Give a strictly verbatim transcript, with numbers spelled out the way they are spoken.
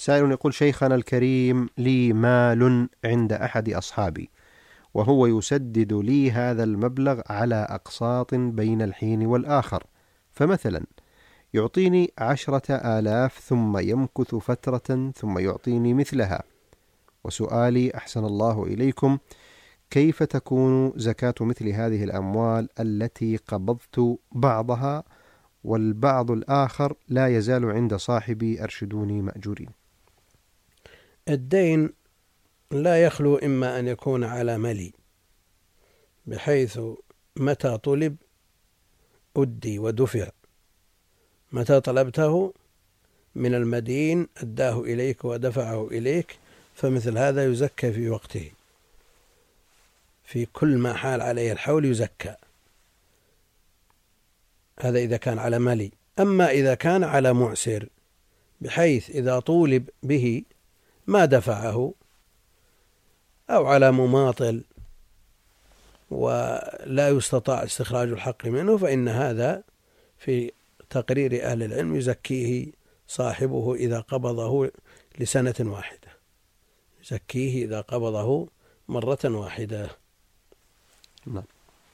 سائل يقول: شيخنا الكريم، لي مال عند أحد أصحابي، وهو يسدد لي هذا المبلغ على أقساط بين الحين والآخر، فمثلا يعطيني عشرة آلاف ثم يمكث فترة ثم يعطيني مثلها. وسؤالي أحسن الله إليكم: كيف تكون زكاة مثل هذه الأموال التي قبضت بعضها والبعض الآخر لا يزال عند صاحبي؟ أرشدوني مأجورين. الدين لا يخلو إما أن يكون على ملي، بحيث متى طلب أدي ودفع، متى طلبته من المدين أداه إليك ودفعه إليك، فمثل هذا يزكى في وقته، في كل ما حال عليه الحول يزكى. هذا إذا كان على ملي. أما إذا كان على معسر، بحيث إذا طولب به ما دفعه، أو على مماطل ولا يستطاع استخراج الحق منه، فإن هذا في تقرير أهل العلم يزكيه صاحبه إذا قبضه لسنة واحدة، يزكيه إذا قبضه مرة واحدة. نعم.